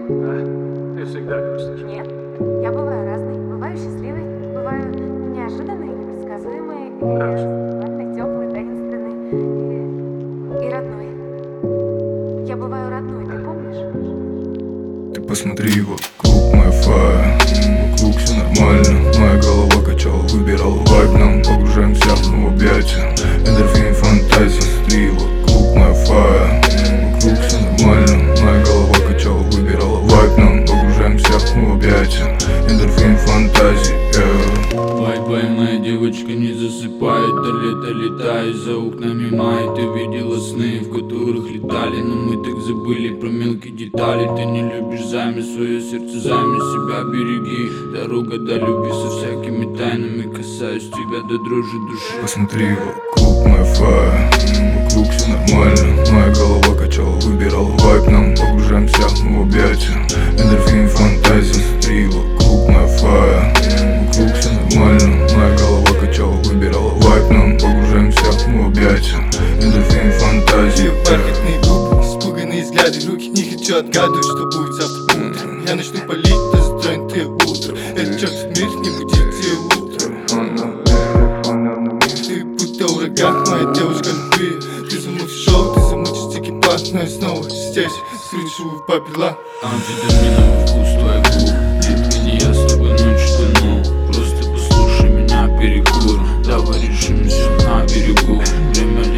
А? Ты всегда грустишь. Нет, я бываю разной. Бываю счастливой, бываю неожиданной, непредсказуемой, и теплой, таинственной, и родной. Я бываю родной, ты помнишь? Ты посмотри вокруг, моя фая. Вокруг все нормально, моя голова качала, выбирала вайб. Нам погружаемся в объятия, эндорфин, фантазия. Смотри вокруг, моя фая. Вокруг все нормально, моя голова качала, выбирала вайб. Нам погружаемся в объятия, эндорфин, фантазия. Бай-бай, моя девочка не засыпает, до лета летает за окнами май. Ты видела сны, в которых летали, но мы так забыли про мелкие детали. Ты не любишь займи, свое сердце займи, себя береги. Дорога до любви со всякими тайнами, касаюсь тебя до дрожи души. Посмотри вокруг, моя фая. Вокруг все нормально, моя голова качала, выбирала вайб. Нам погружаемся в объятия, эндорфин, фантазия. Смотри вокруг, моя фая. Вокруг все нормально, моя голова качала, выбирала вайб. Нам погружаемся в объятия, эндорфин, фантазия. Бархатные губы, испуганные взгляды, руки не хочу отгадывать, что будет завтра утром. Я начну палить, да затронет ты утро. Этот чертов мир не будет тебе утро. Ты будто ураган, моя девушка любви. Ты замутишь шоу, ты замутишь экипаж, но я снова здесь, слышу попела. Амфетаминовый вкус твоих губ, детка, не я с тобой ночью тону. Просто послушай меня, перекур, давай решимся на берегу. Время